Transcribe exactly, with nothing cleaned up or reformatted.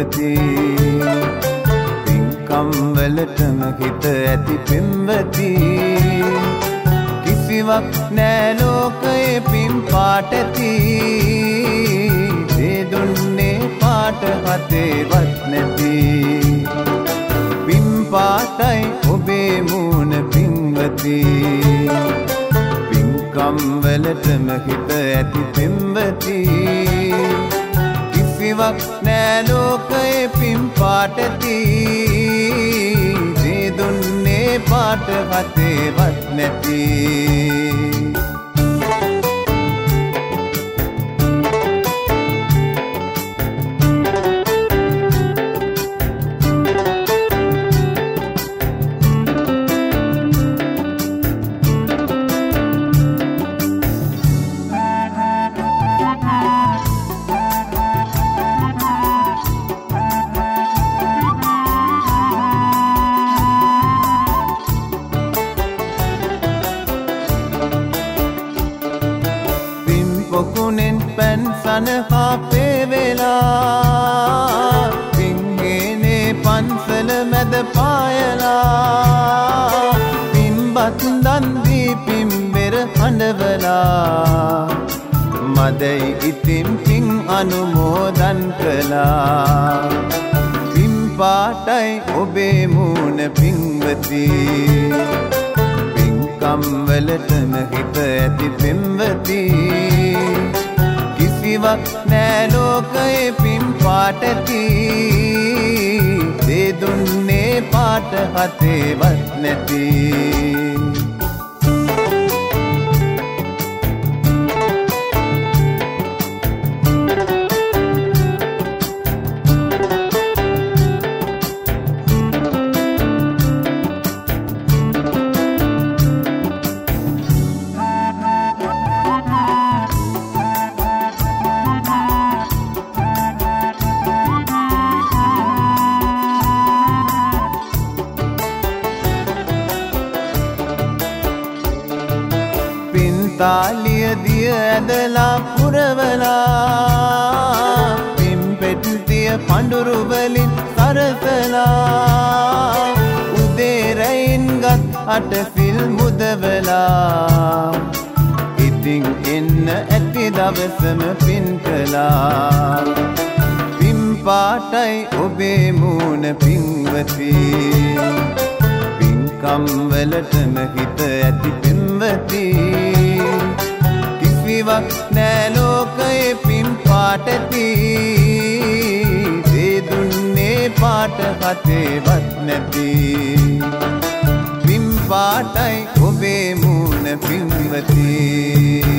පින්වති පින්කම් වලටම හිත ඇති පින්වති කිසිවක් නෑ ලෝකයේ පින් පාට ඇති දේ දුන්නේ පාට හතේවත් නැති පින් පාටයි ඔබේ මූණ පින්වති පින්කම් වලටම හිත ඇති පින්වති කිසිවක් නෑ ලෝකයේ පින් පාට ඇති දේ දුන්නේ පාට හතේවත් නැති පොකුණෙන් පැන් සනහා පේවෙලා පිංගේනේ පන්සල මැද පායලා පින්බත් දන් දී පින්බෙර හඬවලා මදයි ඉතින් පින් අනුමෝදන් කළා පින් පාටයි ඔබේ මූණ පින්වති පින්කම් වලටම හිත ඇති පින්වති කිසිවක් නෑ ලෝකයේ පින් පාට ඇති දේ දුන්නේ පාට හතේවත් නැති තාලිය දිය ඇදලා පුරවලා පින් පෙට්ටිය පඳුරු වලින් සරසලා උදේ රැයින් ගත් අටසිල් මුදවලා ඉතින් එන්න ඇති දවසම පින් කළා පින් පාටයි ඔබේ මූණ පින්වති පින්කම් වලටම හිත ඇති පින්වති කිසිවක් නෑ ලෝකයේ පින් පාට ඇති දේ දුන්නේ පාට හතේවත් නැති පින් පාටයි ඔබේ මූණ පින්වති